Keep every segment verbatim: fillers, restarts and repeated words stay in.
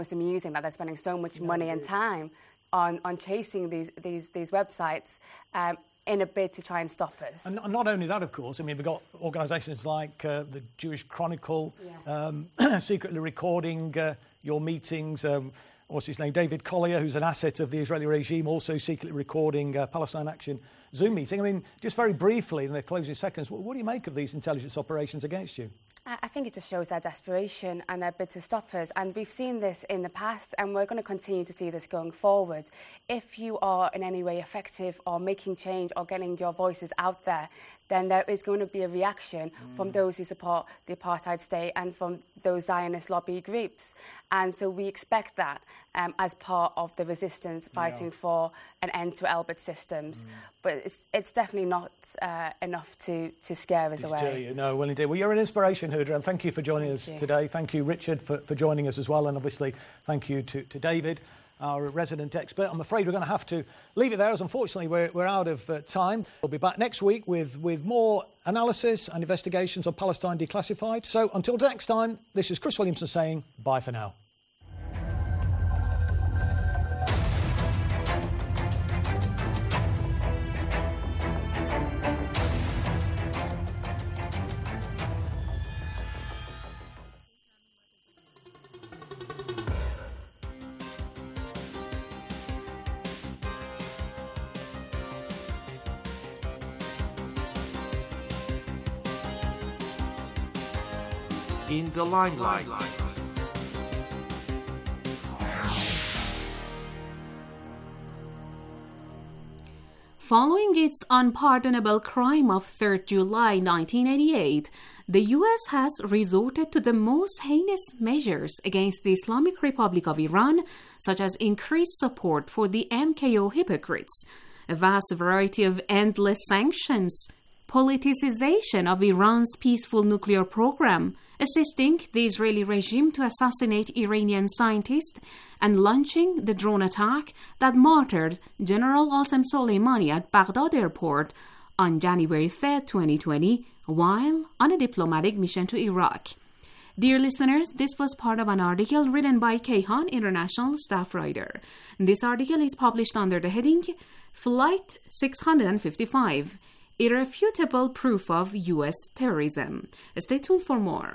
It's amusing that they're spending so much yeah, money and time on, on chasing these these these websites um, in a bid to try and stop us. And not only that, of course, I mean, we've got organisations like uh, the Jewish Chronicle, yeah. um, secretly recording uh, your meetings. Um, what's his name? David Collier, who's an asset of the Israeli regime, also secretly recording uh, Palestine Action Zoom meeting. I mean, just very briefly in the closing seconds, what, what do you make of these intelligence operations against you? I think it just shows their desperation and their bid to stop us. And we've seen this in the past, and we're going to continue to see this going forward. If you are in any way effective or making change or getting your voices out there, then there is going to be a reaction mm. from those who support the apartheid state and from those Zionist lobby groups. And so we expect that um, as part of the resistance fighting yeah. for an end to Elbit systems. Mm. But it's it's definitely not uh, enough to, to scare us away. You. No, well, indeed. Well, you're an inspiration, Huda, and thank you for joining thank us you. today. Thank you, Richard, for, for joining us as well. And obviously, thank you to, to David, our resident expert. I'm afraid we're going to have to leave it there, as unfortunately we're, we're out of uh, time. We'll be back next week with, with more analysis and investigations on Palestine Declassified. So until next time, this is Chris Williamson saying bye for now. In the limelight. Following its unpardonable crime of third of July nineteen eighty-eight, the U S has resorted to the most heinous measures against the Islamic Republic of Iran, such as increased support for the M K O hypocrites, a vast variety of endless sanctions, politicization of Iran's peaceful nuclear program, assisting the Israeli regime to assassinate Iranian scientists, and launching the drone attack that martyred General Qasem Soleimani at Baghdad airport on January third, twenty twenty, while on a diplomatic mission to Iraq. Dear listeners, this was part of an article written by Kayhan International staff writer. This article is published under the heading Flight six hundred fifty-five, Irrefutable Proof of U S Terrorism. Stay tuned for more.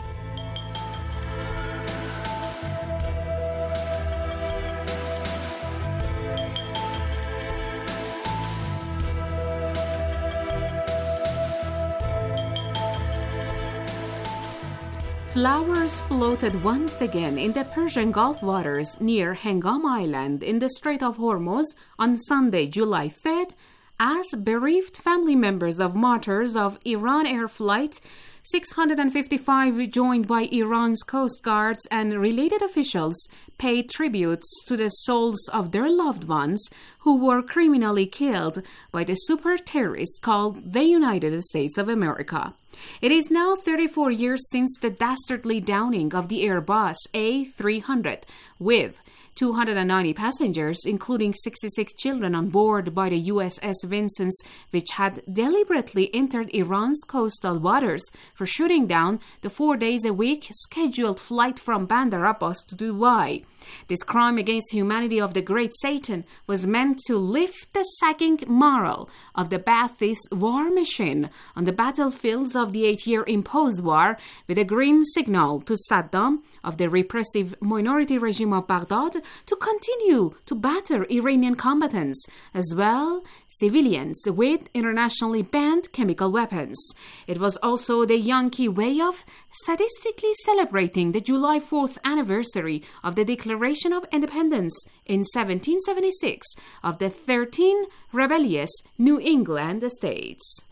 Flowers floated once again in the Persian Gulf waters near Hengam Island in the Strait of Hormuz on Sunday, July third, as bereaved family members of martyrs of Iran Air Flight six hundred fifty-five, joined by Iran's Coast Guards and related officials, paid tributes to the souls of their loved ones who were criminally killed by the super terrorist called the United States of America. It is now thirty-four years since the dastardly downing of the Airbus A three hundred with two hundred ninety passengers, including sixty-six children on board, by the U S S Vincennes, which had deliberately entered Iran's coastal waters for shooting down the four days a week scheduled flight from Bandar Abbas to Dubai. This crime against humanity of the great Satan was meant to lift the sagging morale of the Ba'athist war machine on the battlefields of the eight-year imposed war, with a green signal to Saddam of the repressive minority regime of Baghdad to continue to batter Iranian combatants, as well civilians with internationally banned chemical weapons. It was also the Yankee way of sadistically celebrating the July fourth anniversary of the Declaration of Independence in seventeen seventy-six of the thirteen rebellious New England states.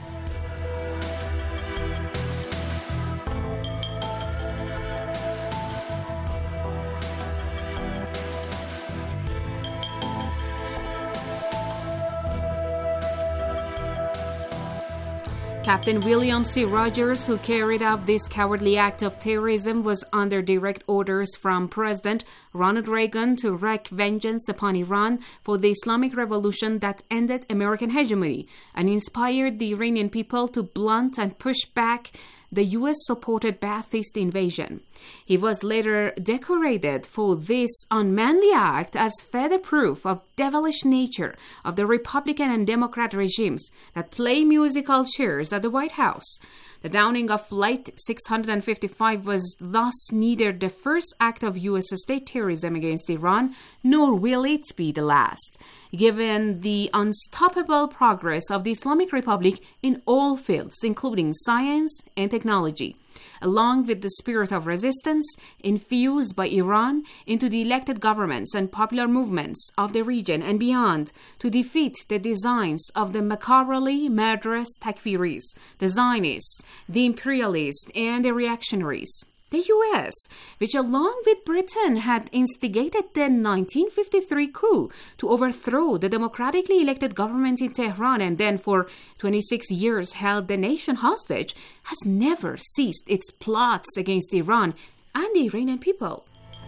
Captain William C. Rogers, who carried out this cowardly act of terrorism, was under direct orders from President Ronald Reagan to wreak vengeance upon Iran for the Islamic Revolution that ended American hegemony and inspired the Iranian people to blunt and push back the U S-supported Ba'athist invasion. He was later decorated for this unmanly act as further proof of devilish nature of the Republican and Democrat regimes that play musical chairs at the White House. The downing of Flight six hundred fifty-five was thus neither the first act of U S state terrorism against Iran, nor will it be the last, given the unstoppable progress of the Islamic Republic in all fields, including science and technology, along with the spirit of resistance infused by Iran into the elected governments and popular movements of the region and beyond to defeat the designs of the macabrely murderous Takfiris, the Zionists, the imperialists, and the reactionaries. The U S, which along with Britain had instigated the nineteen fifty-three coup to overthrow the democratically elected government in Tehran and then for twenty-six years held the nation hostage, has never ceased its plots against Iran and the Iranian people.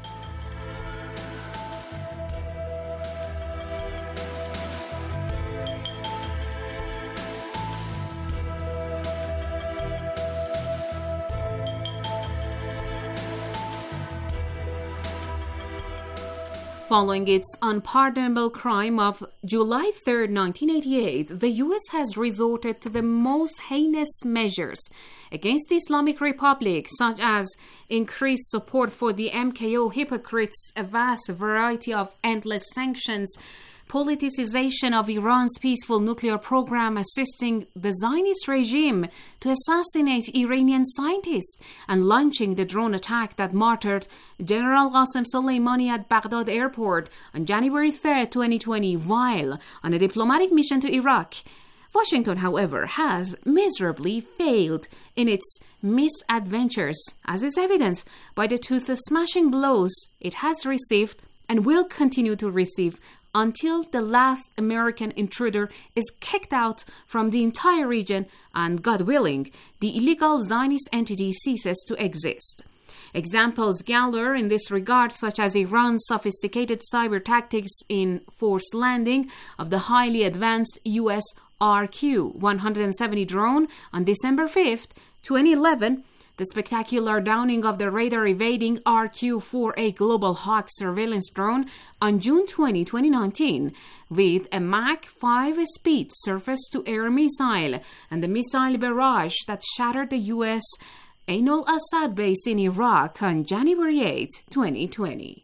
Following its unpardonable crime of July third, nineteen eighty-eight, the U S has resorted to the most heinous measures against the Islamic Republic, such as increased support for the M K O hypocrites, a vast variety of endless sanctions, politicization of Iran's peaceful nuclear program, assisting the Zionist regime to assassinate Iranian scientists, and launching the drone attack that martyred General Qasem Soleimani at Baghdad airport on January third, twenty twenty, while on a diplomatic mission to Iraq. Washington, however, has miserably failed in its misadventures, as is evidenced by the tooth-smashing blows it has received and will continue to receive until the last American intruder is kicked out from the entire region and, God willing, the illegal Zionist entity ceases to exist. Examples galore in this regard, such as Iran's sophisticated cyber tactics in forced landing of the highly advanced U S R Q one seventy drone on December fifth, twenty eleven, the spectacular downing of the radar-evading R Q forty-eight Global Hawk surveillance drone on June twentieth, twenty nineteen, with a Mach five speed surface-to-air missile, and the missile barrage that shattered the U S Ain al-Assad base in Iraq on January eighth, twenty twenty.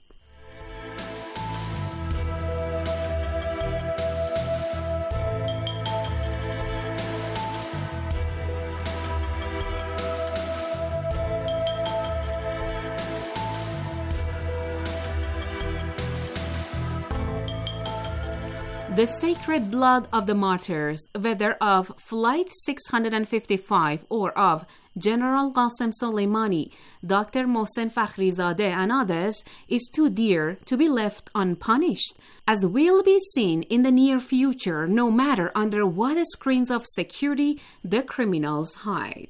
The sacred blood of the martyrs, whether of Flight six hundred fifty-five or of General Qasem Soleimani, Doctor Mohsen Fakhrizadeh, and others, is too dear to be left unpunished, as will be seen in the near future, no matter under what screens of security the criminals hide.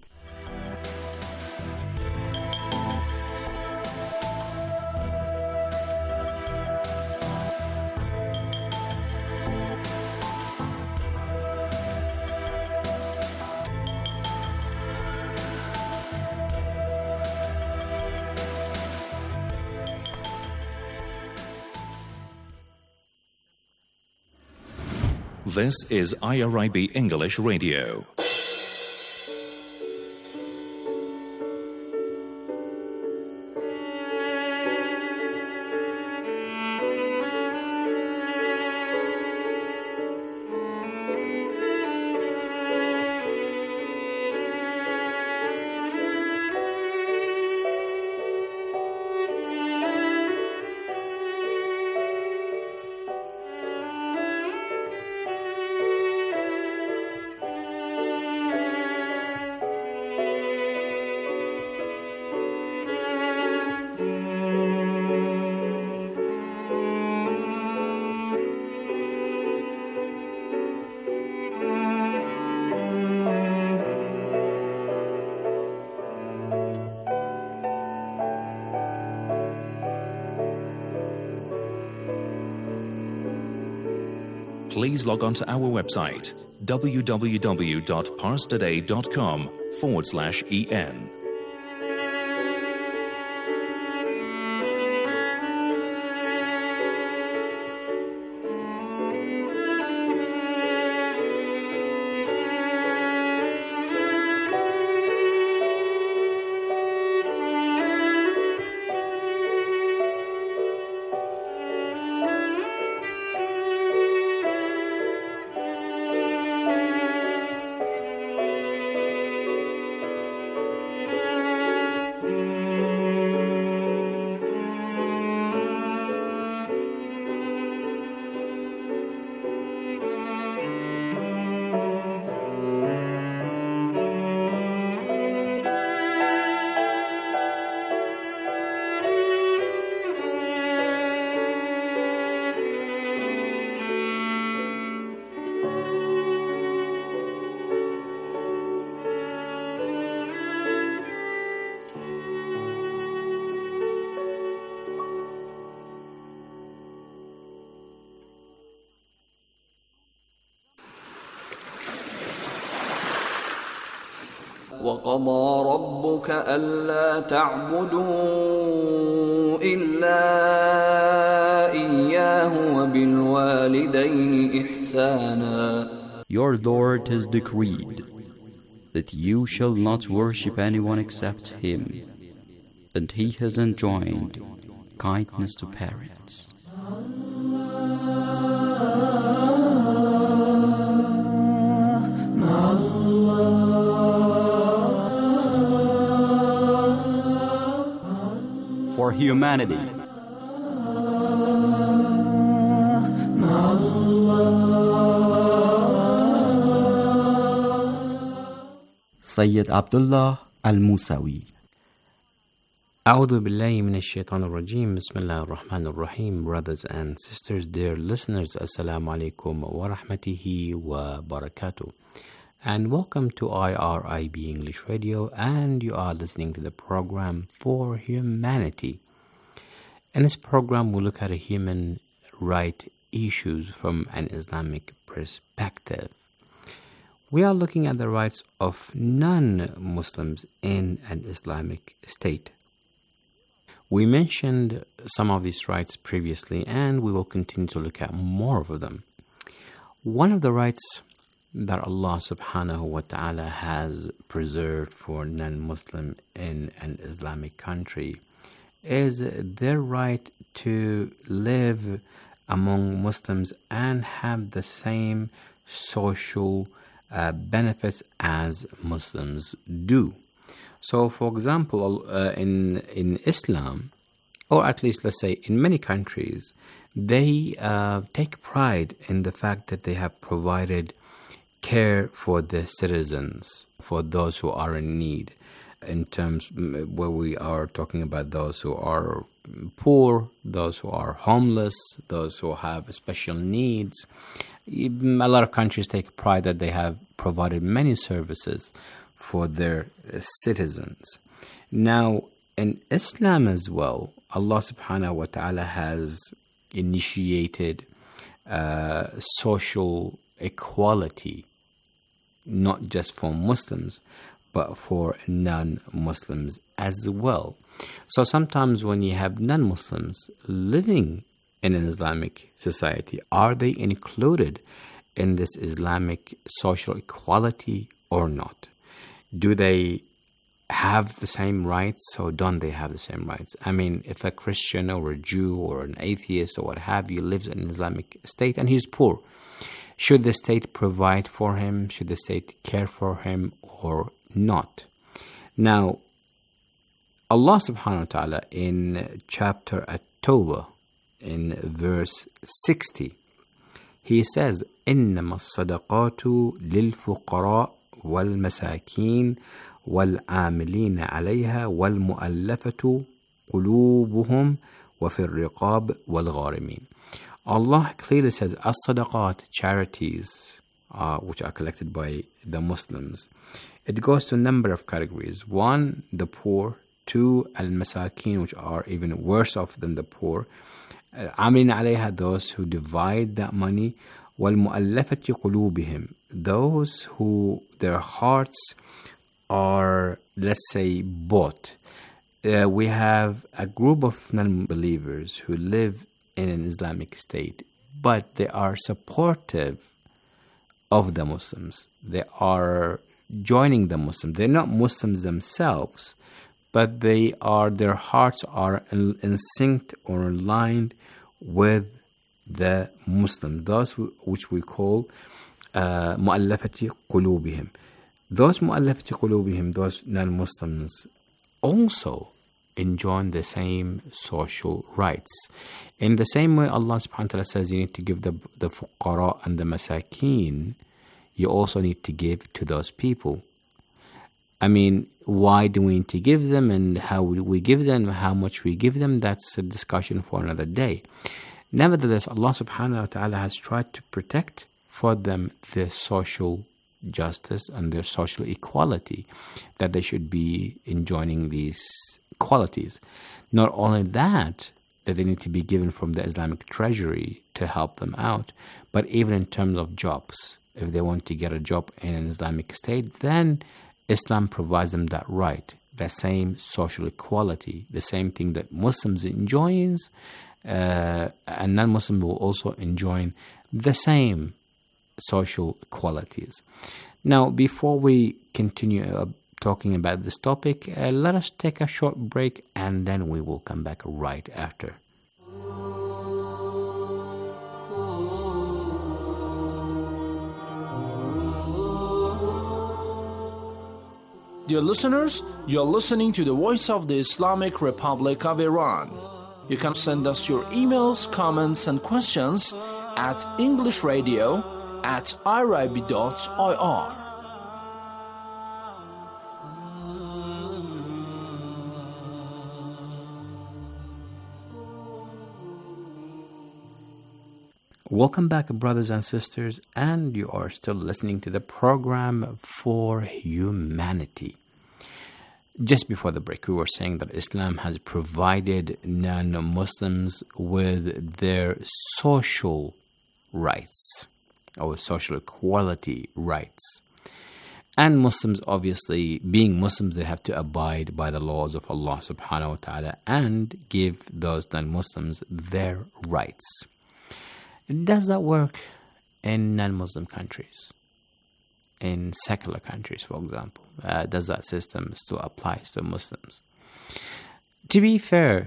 This is I R I B English Radio. please log on to our website www.parstoday.com forward slash en. وَقَضَى رَبُّكَ أَلَّا تَعْبُدُوا إِلَّا إِيَّاهُ وَبِالْوَالِدَيْنِ إِحْسَانًا. Your Lord has decreed that you shall not worship anyone except Him, and He has enjoined kindness to parents. For humanity. Sayyid Abdullah Al-Musawi. A'udhu billahi minash shaitanir rajim. Bismillahir rahmanir rahim. Brothers and sisters, dear listeners, assalamu alaikum wa rahmatihi wa barakatuh. And welcome to I R I B English Radio, and you are listening to the program For Humanity. In this program, we look at a human right issues from an Islamic perspective. We are looking at the rights of non-Muslims in an Islamic state. We mentioned some of these rights previously, and we will continue to look at more of them. One of the rights that Allah subhanahu wa ta'ala has preserved for non-Muslim in an Islamic country is their right to live among Muslims and have the same social uh, benefits as Muslims do. So, for example, uh, in in Islam, or at least let's say in many countries, they uh, take pride in the fact that they have provided care for the citizens, for those who are in need, in terms where we are talking about those who are poor, those who are homeless, those who have special needs. A lot of countries take pride that they have provided many services for their citizens. Now, in Islam as well, Allah subhanahu wa ta'ala has initiated uh, social equality, not just for Muslims, but for non-Muslims as well. So sometimes when you have non-Muslims living in an Islamic society, are they included in this Islamic social equality or not? Do they have the same rights or don't they have the same rights? I mean, if a Christian or a Jew or an atheist or what have you lives in an Islamic state and he's poor, should the state provide for him? Should the state care for him or not? Now, Allah subhanahu wa ta'ala in chapter At-Tawbah, in verse sixty, He says, إِنَّمَا الصَّدَقَاتُ لِلْفُقَرَاءِ وَالْمَسَاكِينِ وَالْعَامِلِينَ عَلَيْهَا وَالْمُؤَلَّفَةُ قُلُوبُهُمْ وَفِي الرِّقَابِ وَالْغَارِمِينَ. Allah clearly says, as-sadaqat, charities, uh, which are collected by the Muslims. It goes to a number of categories. One, the poor. Two, al-masakin, which are even worse off than the poor. Amrin alayha, those who divide that money. وَالْمُؤَلَّفَةِ قُلُوبِهِمْ, those who their hearts are, let's say, bought. Uh, we have a group of non-believers who live in an Islamic state, but they are supportive of the Muslims. They are joining the Muslims. They're not Muslims themselves, but they are, their hearts are in, in sync or aligned with the Muslims, those who, which we call uh, مؤلفة قلوبهم. Those مؤلفة قلوبهم, those non-Muslims, also enjoy the same social rights. In the same way Allah subhanahu wa ta'ala says you need to give the, the fuqara and the masakeen, you also need to give to those people. I mean, why do we need to give them, and how we give them, how much we give them, that's a discussion for another day. Nevertheless, Allah subhanahu wa ta'ala has tried to protect for them their social justice and their social equality, that they should be enjoying these qualities. Not only that, that they need to be given from the Islamic treasury to help them out, but even in terms of jobs. If they want to get a job in an Islamic state, then Islam provides them that right, the same social equality, the same thing that Muslims enjoy, uh, and non-Muslims will also enjoy the same social qualities. Now, before we continue uh, talking about this topic, uh, let us take a short break, and then we will come back right after. Dear listeners, you are listening to the Voice of the Islamic Republic of Iran. You can send us your emails, comments, and questions at englishradio at irib dot I R. Welcome back, brothers and sisters, and you are still listening to the program For Humanity. Just before the break, we were saying that Islam has provided non-Muslims with their social rights, or social equality rights. And Muslims, obviously, being Muslims, they have to abide by the laws of Allah subhanahu wa ta'ala and give those non-Muslims their rights. Does that work in non-Muslim countries? In secular countries, for example? Uh, does that system still apply to Muslims? To be fair,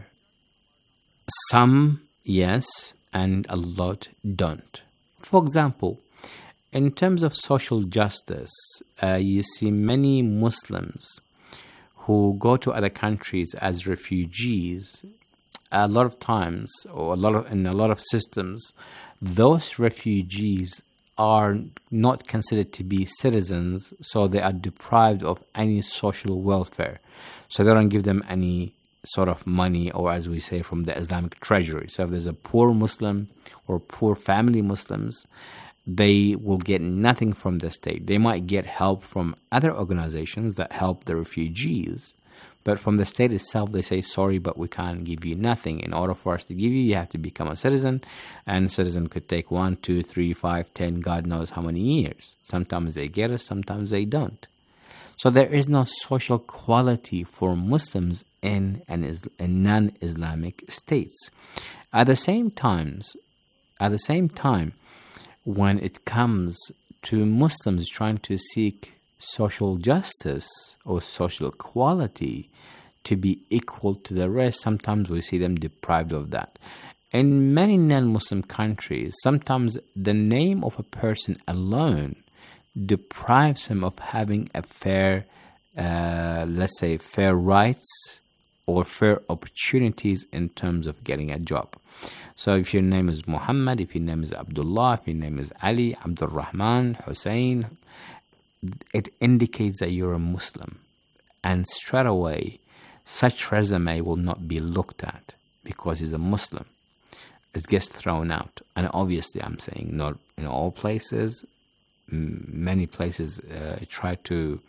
some yes, and a lot don't. For example, in terms of social justice, uh, you see many Muslims who go to other countries as refugees. A lot of times, or a lot of in a lot of systems, those refugees are not considered to be citizens, so they are deprived of any social welfare. So they don't give them any sort of money, or as we say, from the Islamic treasury. So if there's a poor Muslim or poor family Muslims, they will get nothing from the state. They might get help from other organizations that help the refugees, but from the state itself, they say, sorry, but we can't give you nothing. In order for us to give you, you have to become a citizen. And a citizen could take one, two, three, five, ten, God knows how many years. Sometimes they get it, sometimes they don't. So there is no social quality for Muslims in an Isla- in non-Islamic states. At the same times, at the same time, when it comes to Muslims trying to seek social justice or social equality to be equal to the rest, sometimes we see them deprived of that. In many non-Muslim countries, sometimes the name of a person alone deprives him of having a fair, uh, let's say, fair rights or fair opportunities in terms of getting a job. So if your name is Muhammad, if your name is Abdullah, if your name is Ali, Abdul Rahman, Hussein, it indicates that you're a Muslim. And straight away, such resume will not be looked at because he's a Muslim. It gets thrown out. And obviously, I'm saying not in all places. Many places uh, try to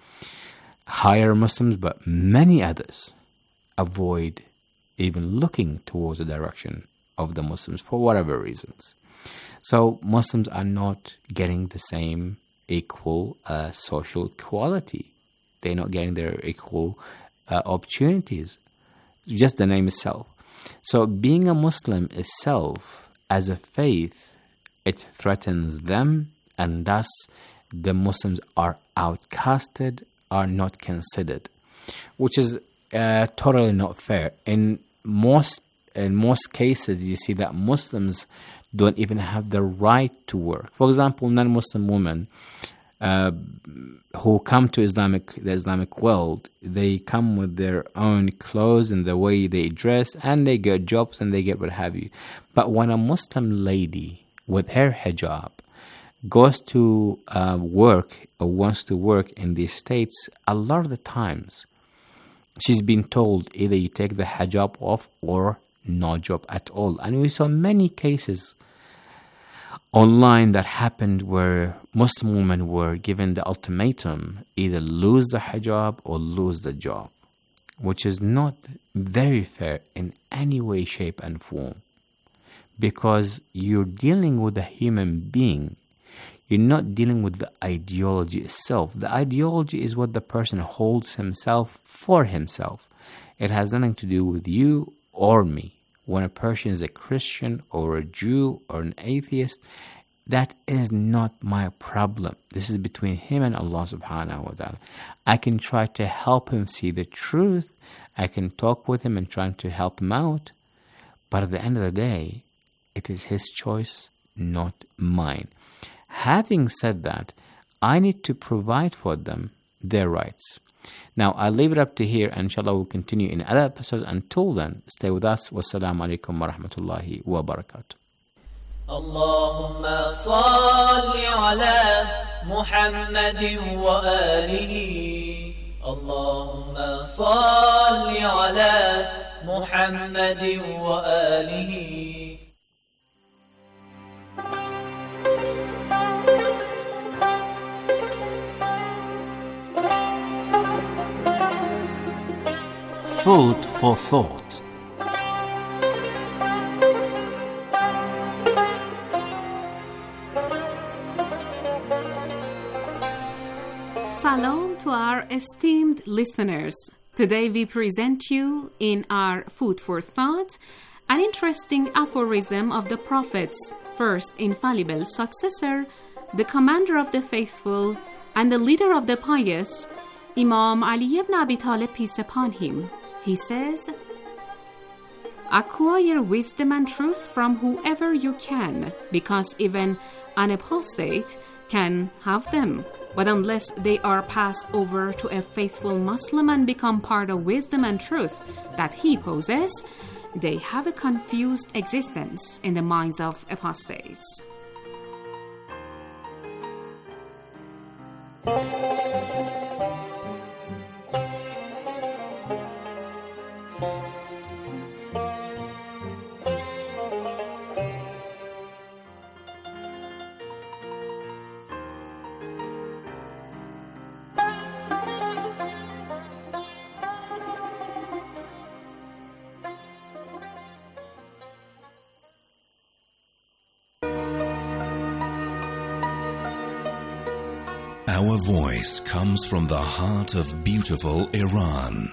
hire Muslims, but many others avoid even looking towards the direction of the Muslims for whatever reasons. So Muslims are not getting the same equal uh, social equality. They're not getting their equal uh, opportunities. Just the name itself. So being a Muslim itself, as a faith, it threatens them, and thus the Muslims are outcasted, are not considered, which is uh, totally not fair. In most in most cases, you see that Muslims don't even have the right to work. For example, non-Muslim women uh, who come to Islamic the Islamic world, they come with their own clothes and the way they dress, and they get jobs and they get what have you. But when a Muslim lady with her hijab goes to uh, work or wants to work in these states, a lot of the times she's been told either you take the hijab off or no job at all. And we saw many cases online that happened where Muslim women were given the ultimatum, either lose the hijab or lose the job, which is not very fair in any way, shape and form, because you're dealing with a human being. You're not dealing with the ideology itself. The ideology is what the person holds himself for himself. It has nothing to do with you or me. When a person is a Christian or a Jew or an atheist, that is not my problem. This is between him and Allah subhanahu wa ta'ala. I can try to help him see the truth. I can talk with him and try to help him out. But at the end of the day, it is his choice, not mine. Having said that, I need to provide for them their rights. Now, I'll leave it up to here, and inshallah we'll continue in other episodes. Until then, stay with us. Wassalamu alaikum wa rahmatullahi wa barakatuh. Allahumma salli ala Muhammadin wa alihi. Allahumma salli ala Muhammadin wa alihi. Food for thought. Salam to our esteemed listeners. Today we present you in our Food for Thought an interesting aphorism of the Prophet's first infallible successor, the commander of the faithful and the leader of the pious, Imam Ali ibn Abi Talib, peace upon him. He says, acquire wisdom and truth from whoever you can, because even an apostate can have them. But unless they are passed over to a faithful Muslim and become part of wisdom and truth that he possesses, they have a confused existence in the minds of apostates. Our voice comes from the heart of beautiful Iran.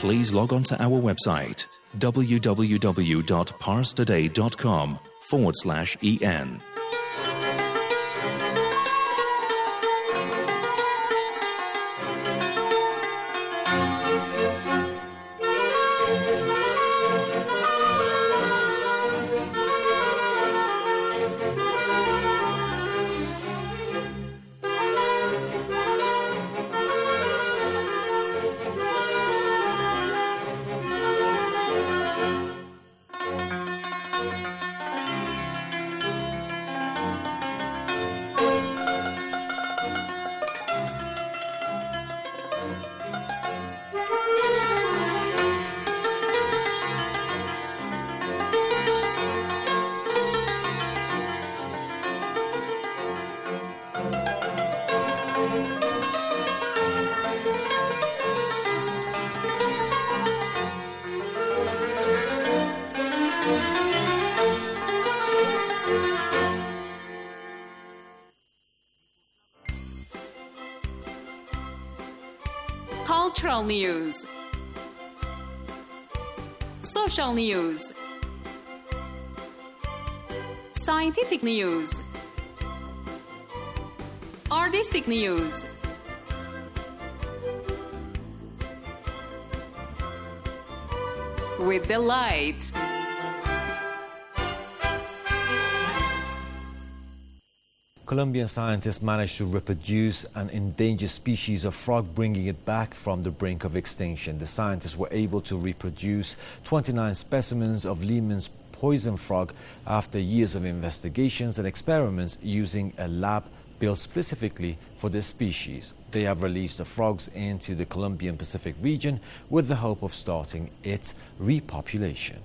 please log on to our website www.parstoday.com forward slash en. Cultural news, social news, scientific news, artistic news, with the light. Colombian scientists managed to reproduce an endangered species of frog, bringing it back from the brink of extinction. The scientists were able to reproduce twenty-nine specimens of Lehmann's poison frog after years of investigations and experiments using a lab built specifically for this species. They have released the frogs into the Colombian Pacific region with the hope of starting its repopulation.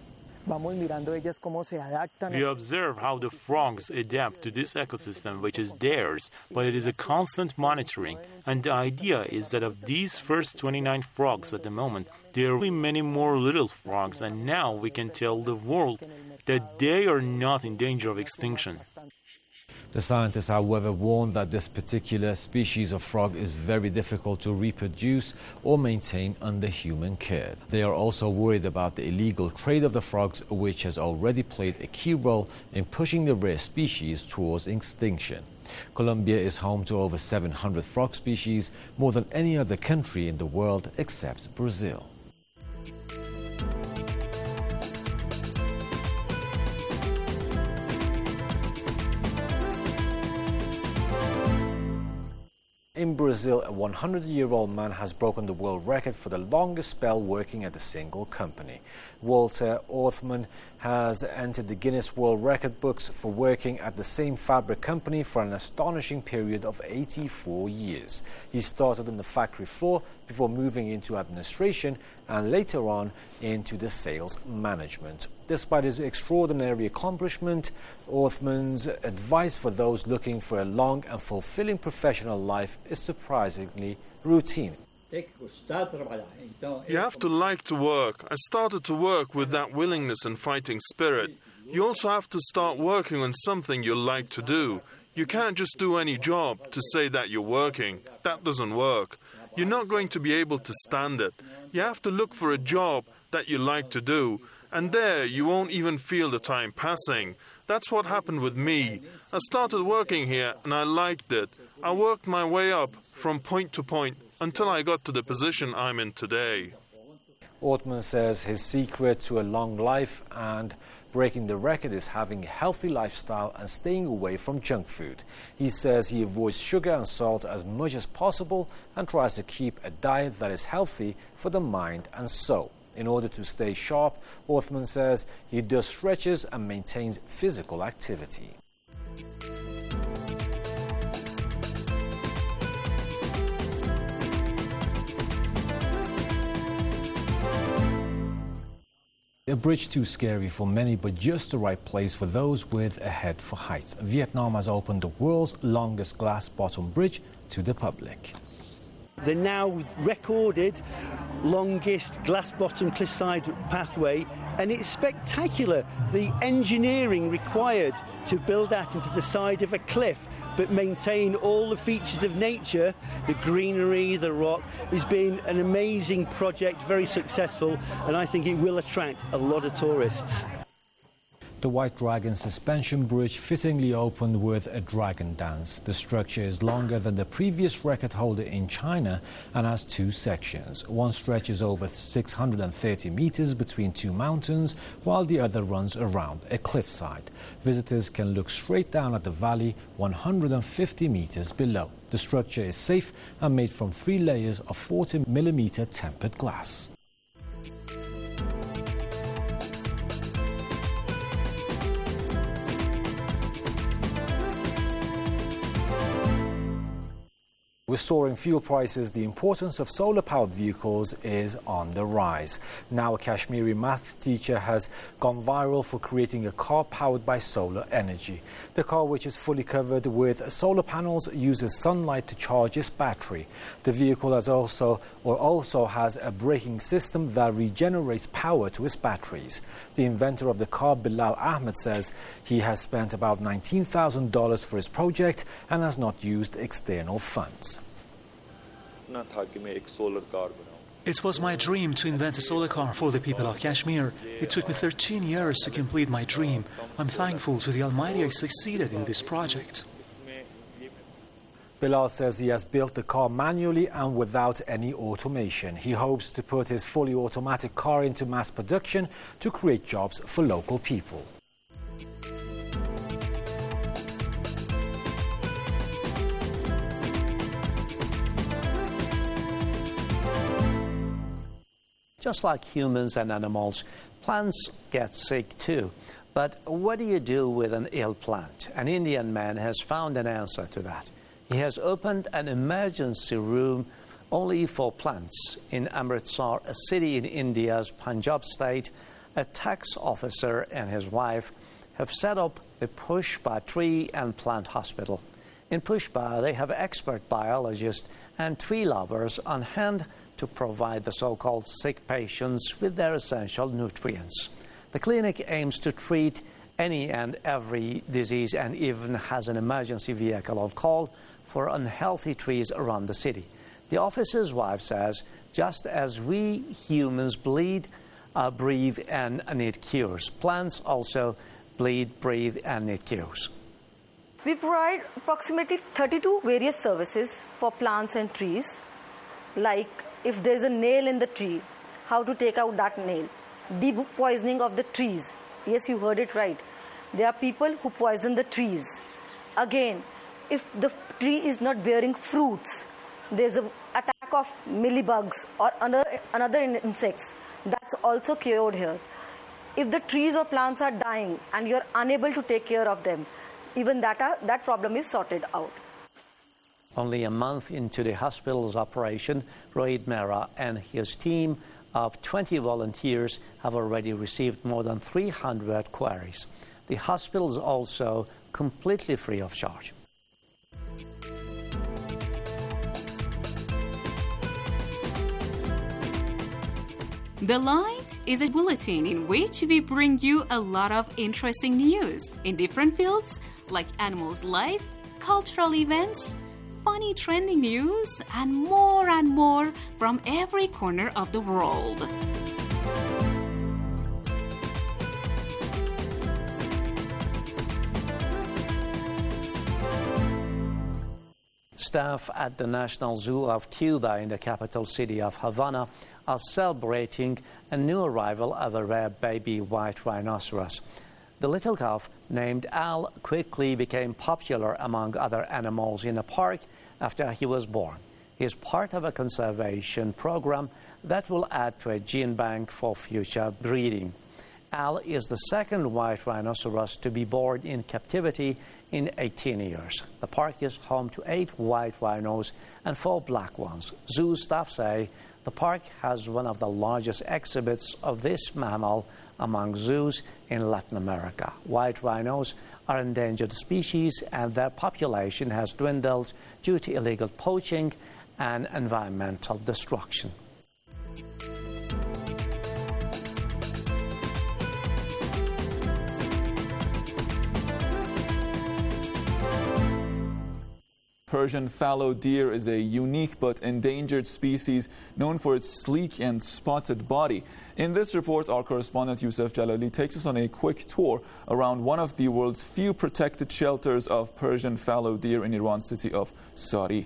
We observe how the frogs adapt to this ecosystem, which is theirs, but it is a constant monitoring. And the idea is that of these first twenty-nine frogs at the moment, there will be many more little frogs, and now we can tell the world that they are not in danger of extinction. The scientists, however, warned that this particular species of frog is very difficult to reproduce or maintain under human care. They are also worried about the illegal trade of the frogs, which has already played a key role in pushing the rare species towards extinction. Colombia is home to over seven hundred frog species, more than any other country in the world except Brazil. In Brazil, a one hundred year old man has broken the world record for the longest spell working at a single company. Walter Orthman has entered the Guinness World Record books for working at the same fabric company for an astonishing period of eighty-four years. He started on the factory floor before moving into administration and later on into the sales management. Despite his extraordinary accomplishment, Orthman's advice for those looking for a long and fulfilling professional life is surprisingly routine. You have to like to work. I started to work with that willingness and fighting spirit. You also have to start working on something you like to do. You can't just do any job to say that you're working. That doesn't work. You're not going to be able to stand it. You have to look for a job that you like to do, and there you won't even feel the time passing. That's what happened with me. I started working here and I liked it. I worked my way up from point to point until I got to the position I'm in today. Orthman says his secret to a long life and breaking the record is having a healthy lifestyle and staying away from junk food. He says he avoids sugar and salt as much as possible and tries to keep a diet that is healthy for the mind and soul. In order to stay sharp, Orthman says he does stretches and maintains physical activity. A bridge too scary for many, but just the right place for those with a head for heights. Vietnam has opened the world's longest glass bottom bridge to the public. The now recorded longest glass-bottom cliffside pathway, and it's spectacular, the engineering required to build that into the side of a cliff but maintain all the features of nature, the greenery, the rock, has been an amazing project, very successful, and I think it will attract a lot of tourists. The White Dragon suspension bridge fittingly opened with a dragon dance. The structure is longer than the previous record holder in China and has two sections. One stretches over six hundred thirty meters between two mountains, while the other runs around a cliffside. Visitors can look straight down at the valley one hundred fifty meters below. The structure is safe and made from three layers of forty millimeter tempered glass. With soaring fuel prices, the importance of solar-powered vehicles is on the rise. Now a Kashmiri math teacher has gone viral for creating a car powered by solar energy. The car, which is fully covered with solar panels, uses sunlight to charge its battery. The vehicle has also, or also has a braking system that regenerates power to its batteries. The inventor of the car, Bilal Ahmed, says he has spent about nineteen thousand dollars for his project and has not used external funds. It was my dream to invent a solar car for the people of Kashmir. It took me thirteen years to complete my dream. I'm thankful to the Almighty I succeeded in this project. Bilal says he has built the car manually and without any automation. He hopes to put his fully automatic car into mass production to create jobs for local people. Just like humans and animals, plants get sick too. But what do you do with an ill plant? An Indian man has found an answer to that. He has opened an emergency room only for plants in Amritsar, a city in India's Punjab state. A tax officer and his wife have set up the Pushpa Tree and Plant Hospital. In Pushpa, they have expert biologists and tree lovers on hand to provide the so-called sick patients with their essential nutrients. The clinic aims to treat any and every disease and even has an emergency vehicle on call for unhealthy trees around the city. The officer's wife says, just as we humans bleed, uh, breathe and need cures, plants also bleed, breathe and need cures. We provide approximately thirty-two various services for plants and trees, like if there's a nail in the tree, how to take out that nail. Depoisoning of the trees. Yes, you heard it right. There are people who poison the trees. Again, if the tree is not bearing fruits, there's an attack of mealybugs or another, another insects. That's also cured here. If the trees or plants are dying and you're unable to take care of them, even that, are, that problem is sorted out. Only a month into the hospital's operation, Rohit Mehra and his team of twenty volunteers have already received more than three hundred queries. The hospital is also completely free of charge. The Light is a bulletin in which we bring you a lot of interesting news in different fields like animals' life, cultural events, funny trending news, and more and more from every corner of the world. Staff at the National Zoo of Cuba in the capital city of Havana are celebrating a new arrival of a rare baby white rhinoceros. The little calf, named Al, quickly became popular among other animals in the park after he was born. He is part of a conservation program that will add to a gene bank for future breeding. Al is the second white rhinoceros to be born in captivity in eighteen years. The park is home to eight white rhinos and four black ones. Zoo staff say the park has one of the largest exhibits of this mammal among zoos in Latin America. White rhinos are endangered species and their population has dwindled due to illegal poaching and environmental destruction. Persian fallow deer is a unique but endangered species known for its sleek and spotted body. In this report, our correspondent Yusuf Jalali takes us on a quick tour around one of the world's few protected shelters of Persian fallow deer in Iran's city of Sari.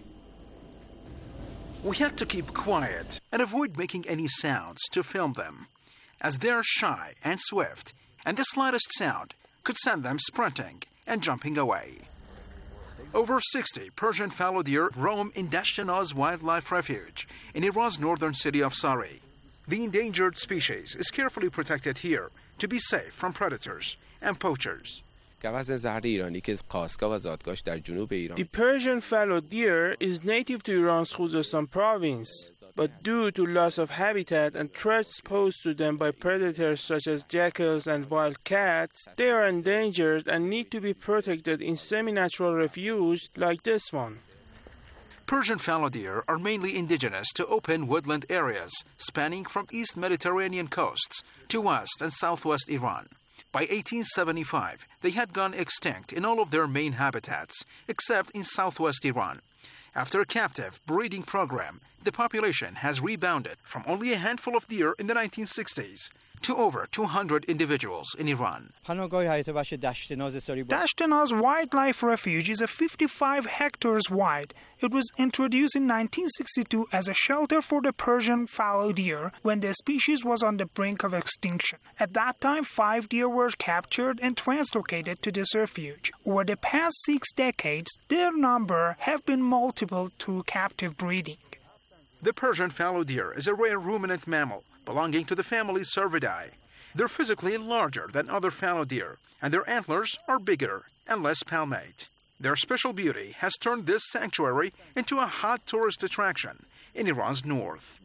We had to keep quiet and avoid making any sounds to film them, as they're shy and swift, and the slightest sound could send them sprinting and jumping away. Over sixty Persian fallow deer roam in Dashtanaz Wildlife Refuge in Iran's northern city of Sari. The endangered species is carefully protected here to be safe from predators and poachers. The Persian fallow deer is native to Iran's Khuzestan province, but due to loss of habitat and threats posed to them by predators such as jackals and wild cats, they are endangered and need to be protected in semi-natural refuge like this one. Persian fallow deer are mainly indigenous to open woodland areas spanning from East Mediterranean coasts to West and Southwest Iran. By eighteen seventy-five, they had gone extinct in all of their main habitats, except in southwest Iran. After a captive breeding program, the population has rebounded from only a handful of deer in the nineteen sixties to over two hundred individuals in Iran. Dashtanaz Wildlife Refuge is a fifty-five hectares wide. It was introduced in nineteen sixty-two as a shelter for the Persian fallow deer when the species was on the brink of extinction. At that time, five deer were captured and translocated to this refuge. Over the past six decades, their number have been multiplied through captive breeding. The Persian fallow deer is a rare ruminant mammal belonging to the family Cervidae. They're physically larger than other fallow deer, and their antlers are bigger and less palmate. Their special beauty has turned this sanctuary into a hot tourist attraction in Iran's north.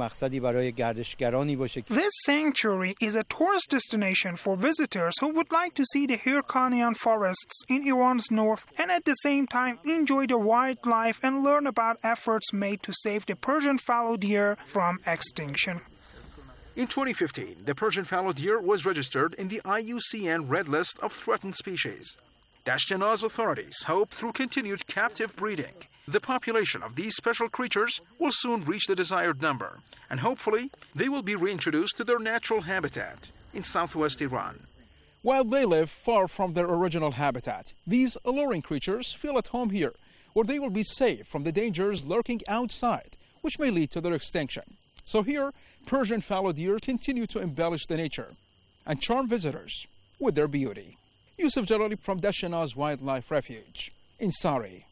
This sanctuary is a tourist destination for visitors who would like to see the Hyrkanian forests in Iran's north and at the same time enjoy the wildlife and learn about efforts made to save the Persian fallow deer from extinction. In twenty fifteen, the Persian fallow deer was registered in the I U C N Red List of Threatened Species. Dashtanaz authorities hope through continued captive breeding, the population of these special creatures will soon reach the desired number, and hopefully they will be reintroduced to their natural habitat in southwest Iran. While they live far from their original habitat, these alluring creatures feel at home here, where they will be safe from the dangers lurking outside, which may lead to their extinction. So here, Persian fallow deer continue to embellish the nature and charm visitors with their beauty. Yusuf Jalali from Dashtanaz Wildlife Refuge in Sari.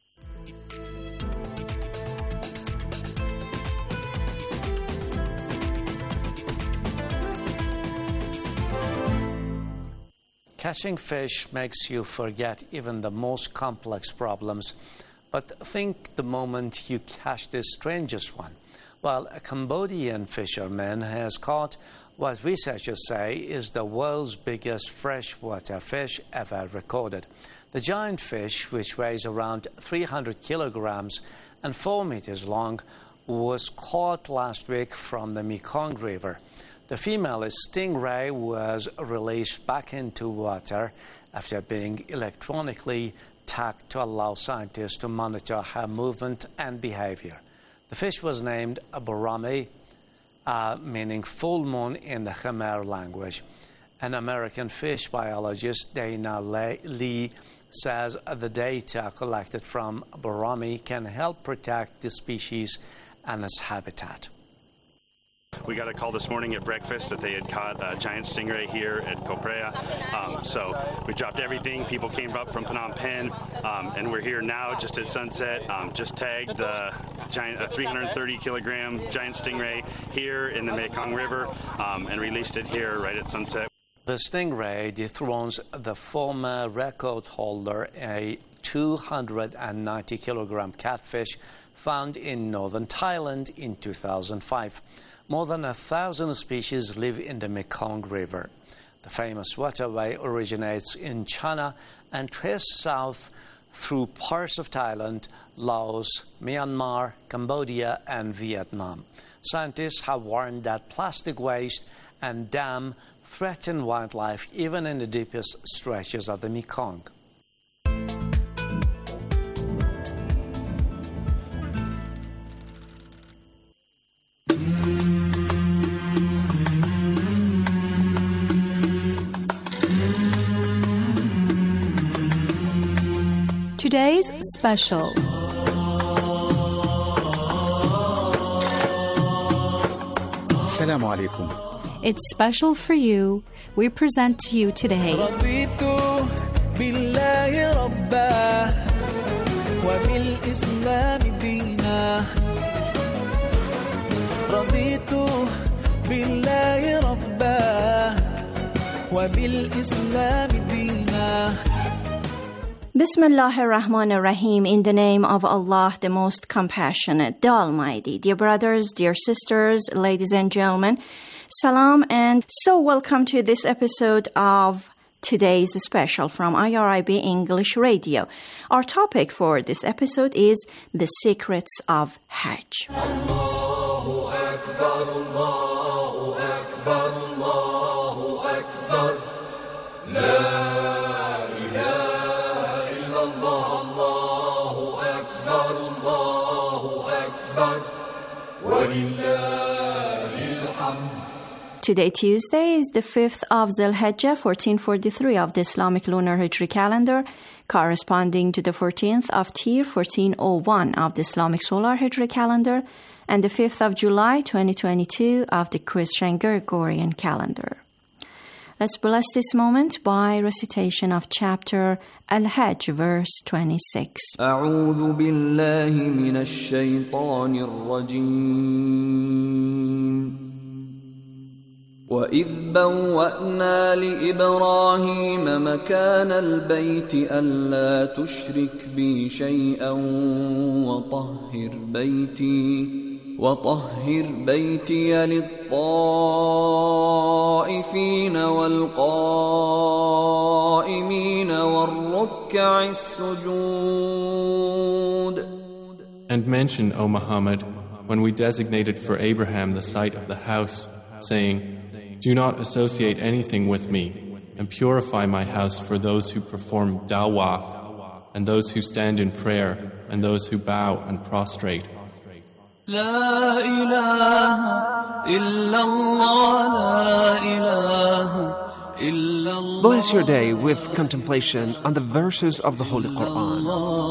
Catching fish makes you forget even the most complex problems, but think the moment you catch the strangest one. Well, a Cambodian fisherman has caught what researchers say is the world's biggest freshwater fish ever recorded. The giant fish, which weighs around three hundred kilograms and four meters long, was caught last week from the Mekong River. The female stingray was released back into water after being electronically tagged to allow scientists to monitor her movement and behavior. The fish was named Barami, uh, meaning full moon in the Khmer language. An American fish biologist, Dana Lee, says the data collected from Barami can help protect the species and its habitat. We got a call this morning at breakfast that they had caught a giant stingray here at Koprea. Um, so we dropped everything. People came up from Phnom Penh, um, and we're here now just at sunset. Um, just tagged the giant, uh, three hundred thirty kilogram giant stingray here in the Mekong River, um, and released it here right at sunset. The stingray dethrones the former record holder, a two hundred ninety kilogram catfish found in northern Thailand in two thousand five. More than a thousand species live in the Mekong River. The famous waterway originates in China and traces south through parts of Thailand, Laos, Myanmar, Cambodia, and Vietnam. Scientists have warned that plastic waste and dam threaten wildlife even in the deepest stretches of the Mekong. Today's special. Assalamu alaikum. It's special for you. We present to you today. Bismillahir Rahmanir Rahim, in the name of Allah, the most compassionate, the Almighty. Dear brothers, dear sisters, ladies and gentlemen, salam, and so welcome to this episode of today's special from I R I B English Radio. Our topic for this episode is the secrets of Hajj. Allahu Akbar, Allahu Akbar, Allahu Akbar. La Today, Tuesday, is the fifth of Zul-Hijjah, fourteen forty-three of the Islamic lunar Hijri calendar, corresponding to the fourteenth of Tir, fourteen oh one of the Islamic solar Hijri calendar, and the fifth of July, twenty twenty-two of the Christian Gregorian calendar. Let's bless this moment by recitation of chapter Al-Hajj, verse twenty-six. أعوذ بالله من الشيطان الرجيم. وإذ بوأنا لإبراهيم مكان البيت ألا تشرك بي شيئا وطهر بيتي وطهر بيتي للطائفين والقائمين والركع السجود. And mention, O Muhammad, when we designated for Abraham the site of the house, saying, do not associate anything with me, and purify my house for those who perform dawaf, and those who stand in prayer, and those who bow and prostrate. La ilaha illallah, la ilaha illallah. Bless your day with contemplation on the verses of the Holy Quran.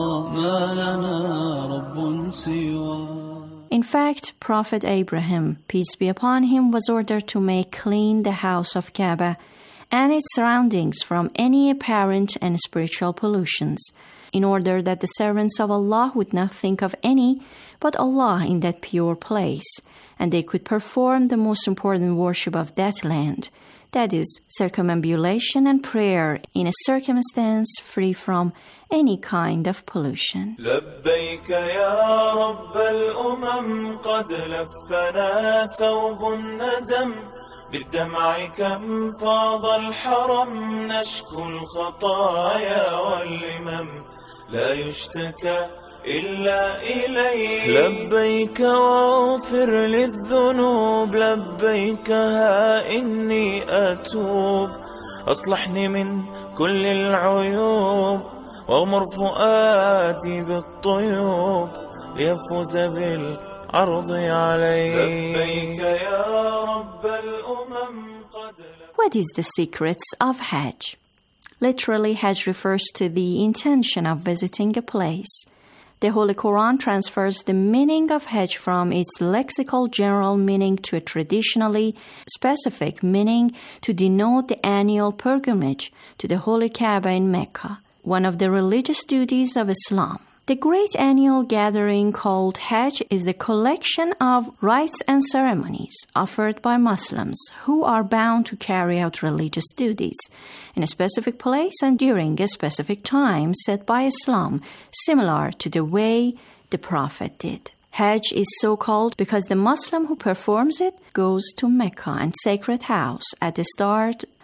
In fact, Prophet Abraham, peace be upon him, was ordered to make clean the house of Kaaba and its surroundings from any apparent and spiritual pollutions, in order that the servants of Allah would not think of any but Allah in that pure place, and they could perform the most important worship of that land, that is, circumambulation and prayer in a circumstance free from any kind of pollution. لبيك يا رب الأمم قد لفنا ثوب الندم بالدمع كم فاض الحرم نشكو الخطايا واللمم لا يشتكى إلا إليك لبيك واغفر للذنوب لبيك ها إني أتوب أصلحني من كل العيوب واغمر فؤادي بالطيوب ليفوز بالعرض عليك لبيك يا رب الأمم. What is the secrets of Hajj? Literally, Hajj refers to the intention of visiting a place. The Holy Quran transfers the meaning of Hajj from its lexical general meaning to a traditionally specific meaning to denote the annual pilgrimage to the Holy Kaaba in Mecca, one of the religious duties of Islam. The great annual gathering called Hajj is the collection of rites and ceremonies offered by Muslims who are bound to carry out religious duties in a specific place and during a specific time set by Islam, similar to the way the Prophet did. Hajj is so called because the Muslim who performs it goes to Mecca and Sacred House at the start,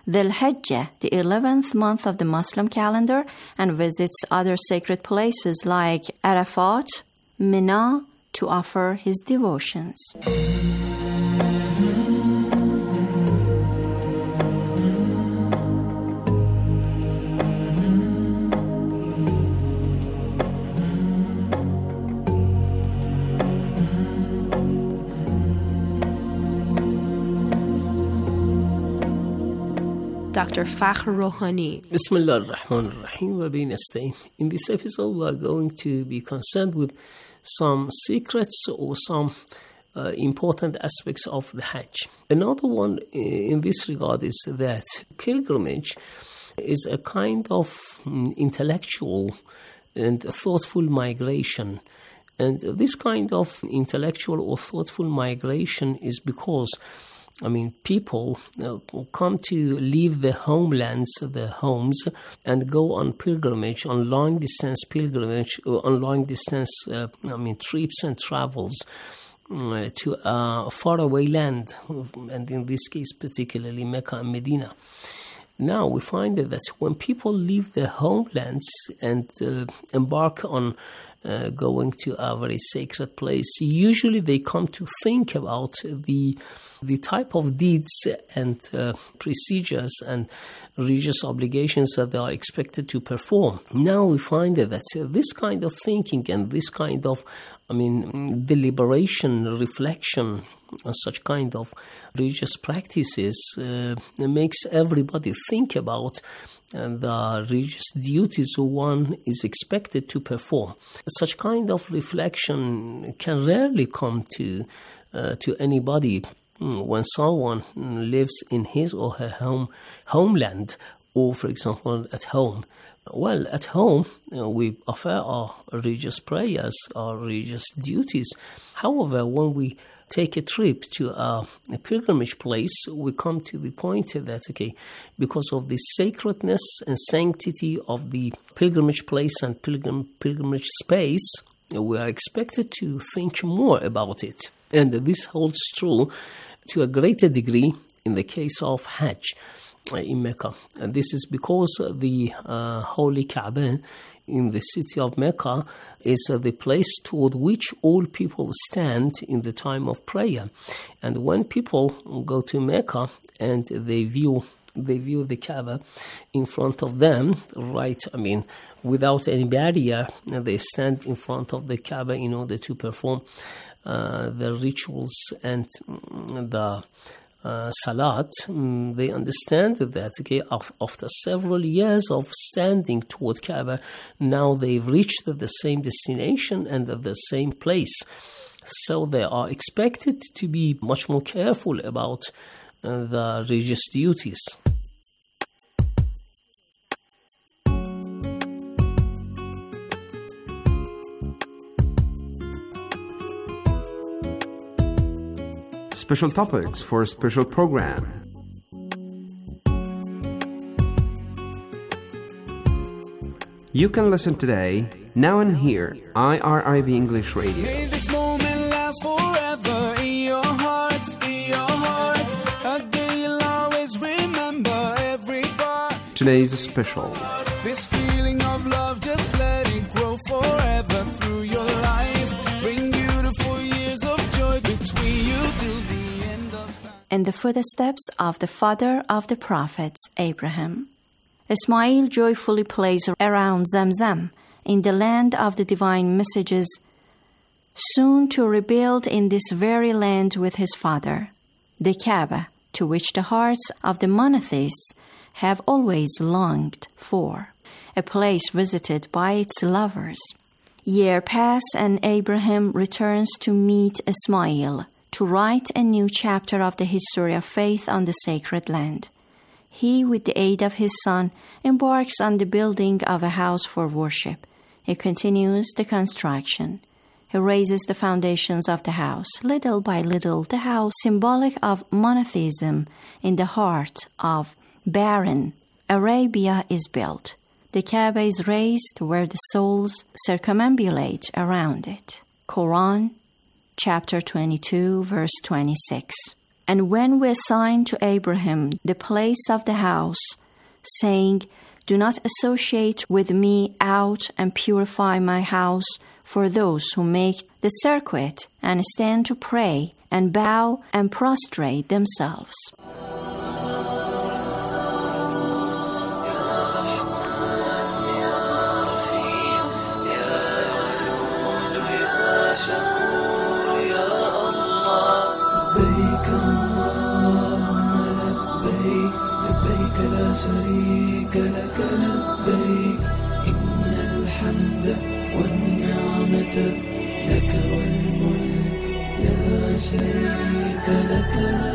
Dhul Hijjah, the eleventh month of the Muslim calendar, and visits other sacred places like Arafat, Mina, to offer his devotions. Doctor Fakhr Rouhani. Bismillah ar-Rahman ar-Rahim wa bi nasta'in. In this episode, we are going to be concerned with some secrets or some uh, important aspects of the Hajj. Another one in this regard is that pilgrimage is a kind of intellectual and thoughtful migration. And this kind of intellectual or thoughtful migration is because I mean, people uh, come to leave their homelands, their homes, and go on pilgrimage, on long-distance pilgrimage, or on long-distance, uh, I mean, trips and travels uh, to a faraway land, and in this case, particularly Mecca and Medina. Now, we find that when people leave their homelands and uh, embark on uh, going to a very sacred place, usually they come to think about the the type of deeds and uh, procedures and religious obligations that they are expected to perform. Now we find that uh, this kind of thinking and this kind of, I mean, deliberation, reflection, on such kind of religious practices uh, makes everybody think about uh, the religious duties one is expected to perform. Such kind of reflection can rarely come to uh, to anybody when someone lives in his or her home homeland, or, for example, at home. Well, at home, uh, we offer our religious prayers, our religious duties. However, when we take a trip to a, a pilgrimage place, we come to the point that, okay, because of the sacredness and sanctity of the pilgrimage place and pilgrim, pilgrimage space, we are expected to think more about it. And this holds true to a greater degree in the case of Hajj in Mecca. And this is because the uh, Holy Kaaba in the city of Mecca is uh, the place toward which all people stand in the time of prayer. And when people go to Mecca and they view they view the Kaaba in front of them, right, I mean, without any barrier, they stand in front of the Kaaba in order to perform uh, the rituals and the Uh, salat, um, they understand that, okay, af- after several years of standing toward Kaaba, now they've reached the same destination and the same place. So they are expected to be much more careful about uh, the religious duties. Special topics for a special program. You can listen today, now and here, I R I B English Radio. May this moment last forever in your hearts, in your hearts. A day you'll always remember every part. Today is special. This feeling of love, just let it grow forever through your life. Bring beautiful years of joy between you till the in the footsteps of the father of the prophets, Abraham. Ismail joyfully plays around Zamzam in the land of the divine messages, soon to rebuild in this very land with his father, the Kaaba, to which the hearts of the monotheists have always longed for, a place visited by its lovers. Years pass and Abraham returns to meet Ismail, to write a new chapter of the history of faith on the sacred land. He, with the aid of his son, embarks on the building of a house for worship. He continues the construction. He raises the foundations of the house. Little by little, the house, symbolic of monotheism in the heart of barren Arabia, is built. The Kaaba is raised where the souls circumambulate around it. Quran, chapter twenty-two, verse twenty-six. And when we assigned to Abraham the place of the house, saying, do not associate with me out and purify my house for those who make the circuit and stand to pray and bow and prostrate themselves. شريك لك لبيك إن الحمد والنعمة لك والملك لا شريك لك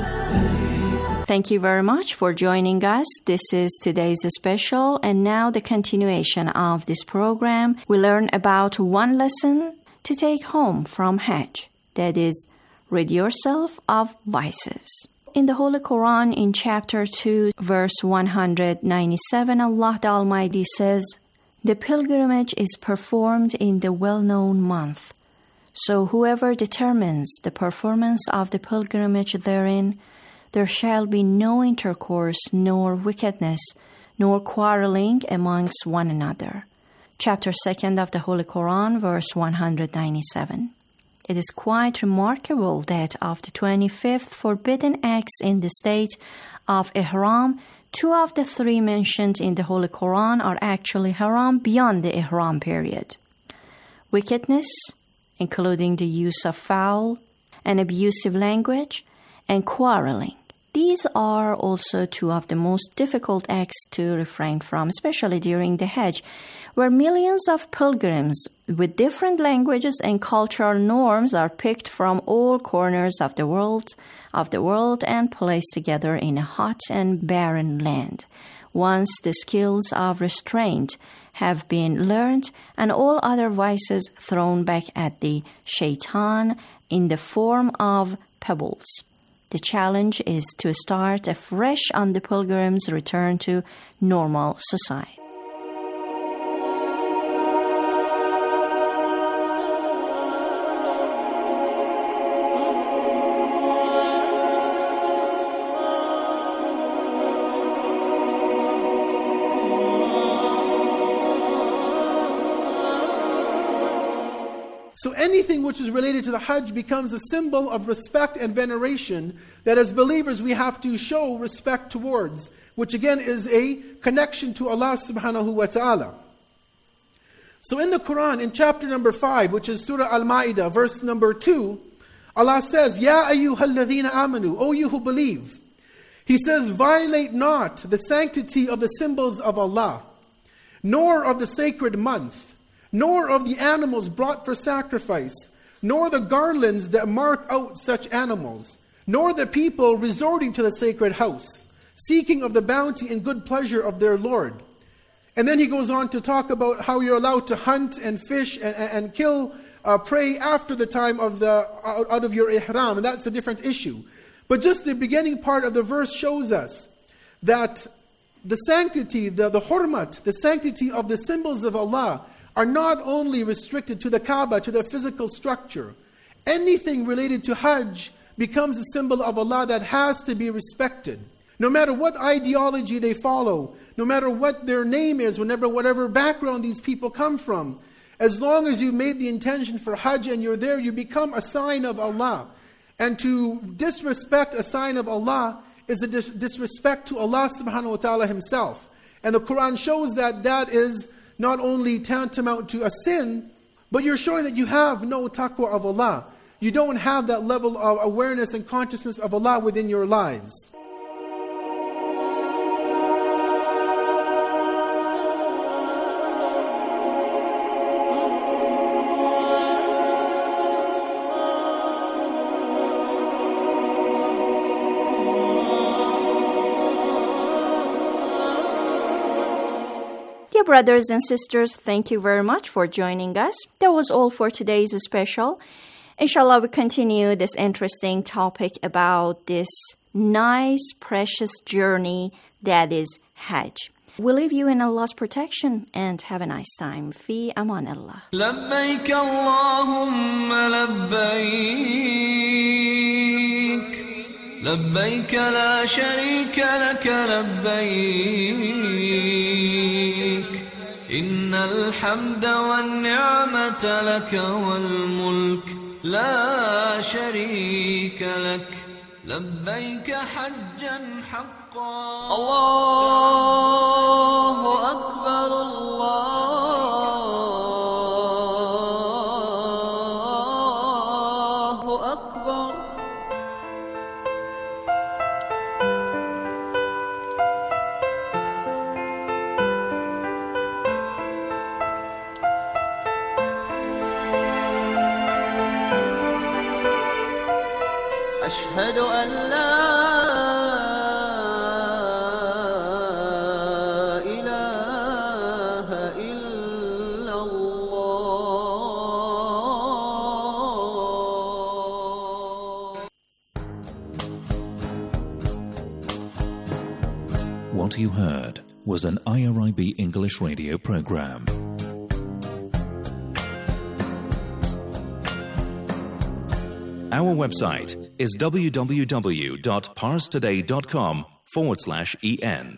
لبيك. Thank you very much for joining us. This is today's special, and now the continuation of this program. We learn about one lesson to take home from Hajj, that is, rid yourself of vices. In the Holy Quran, in chapter two, verse one hundred ninety-seven, Allah the Almighty says, the pilgrimage is performed in the well-known month. So whoever determines the performance of the pilgrimage therein, there shall be no intercourse, nor wickedness, nor quarreling amongst one another. Chapter two of the Holy Quran, verse one hundred ninety-seven. It is quite remarkable that of the twenty-fifth forbidden acts in the state of Ihram, two of the three mentioned in the Holy Quran are actually haram beyond the Ihram period. Wickedness, including the use of foul and abusive language, and quarreling. These are also two of the most difficult acts to refrain from, especially during the Hajj, where millions of pilgrims with different languages and cultural norms are picked from all corners of the world, of the world and placed together in a hot and barren land. Once the skills of restraint have been learned and all other vices thrown back at the shaitan in the form of pebbles. The challenge is to start afresh on the pilgrim's return to normal society. So anything which is related to the Hajj becomes a symbol of respect and veneration that as believers we have to show respect towards, which again is a connection to Allah subhanahu wa ta'ala. So in the Quran, in chapter number five, which is Surah Al-Ma'idah, verse number two, Allah says, Ya ayyuhalladhina amanu, O you who believe. He says, violate not the sanctity of the symbols of Allah, nor of the sacred month, nor of the animals brought for sacrifice, nor the garlands that mark out such animals, nor the people resorting to the sacred house, seeking of the bounty and good pleasure of their Lord. And then he goes on to talk about how you're allowed to hunt and fish and, and, and kill uh, prey after the time of the out, out of your ihram, and that's a different issue. But just the beginning part of the verse shows us that the sanctity, the, the hurmat, the sanctity of the symbols of Allah are not only restricted to the Kaaba, to the physical structure. Anything related to Hajj becomes a symbol of Allah that has to be respected. No matter what ideology they follow, no matter what their name is, whenever whatever background these people come from, as long as you made the intention for Hajj and you're there, you become a sign of Allah. And to disrespect a sign of Allah is a dis- disrespect to Allah subhanahu wa ta'ala Himself. And the Quran shows that that is not only tantamount to a sin, but you're showing that you have no taqwa of Allah. You don't have that level of awareness and consciousness of Allah within your lives. Dear brothers and sisters, thank you very much for joining us. That was all for today's special. Inshallah, we continue this interesting topic about this nice, precious journey that is Hajj. We leave you in Allah's protection and have a nice time. Fi aman Allah. لبيك اللهم لبيك لبيك لا شريك لك لبيك إن الحمد والنعمة لك والملك لا شريك لك لبيك حجا حقا الله أكبر الله أكبر أشهد أن لا إله إلا الله. What you heard was an I R I B English radio program. Our website is w w w dot pars today dot com forward slash en.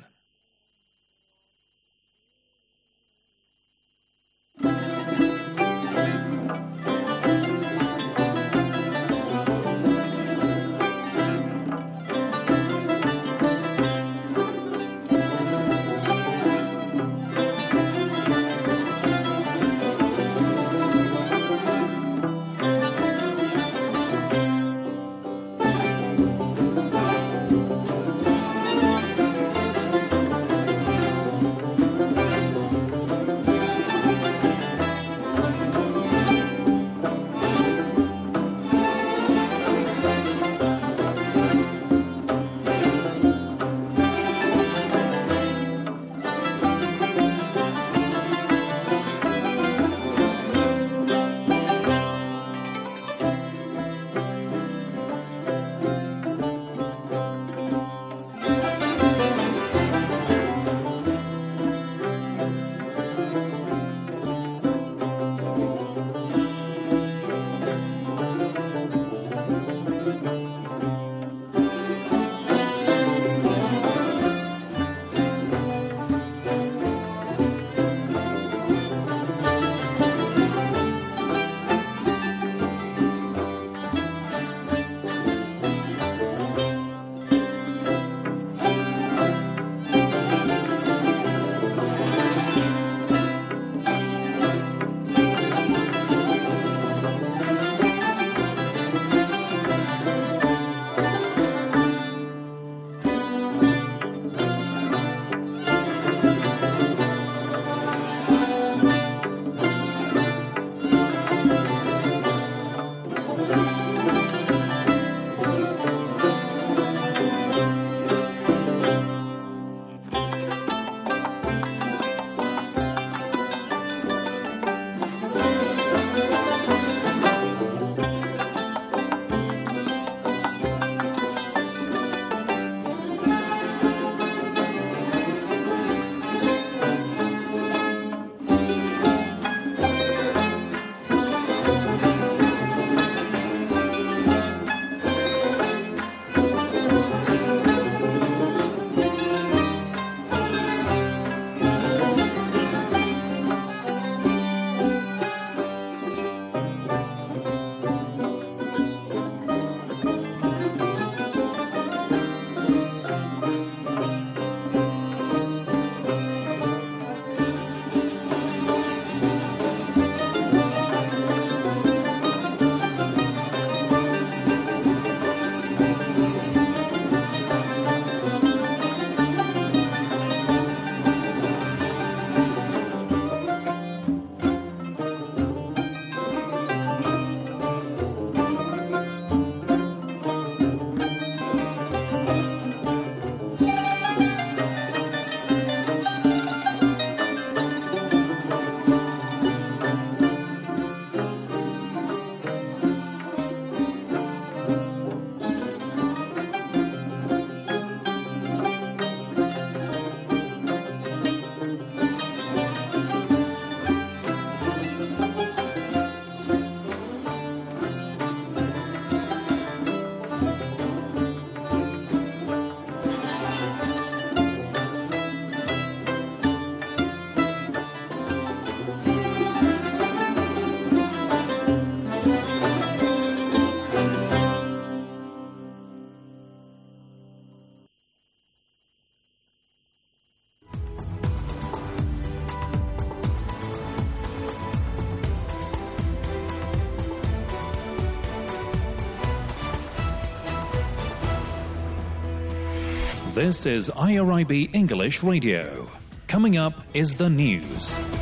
This is I R I B English Radio. Coming up is the news.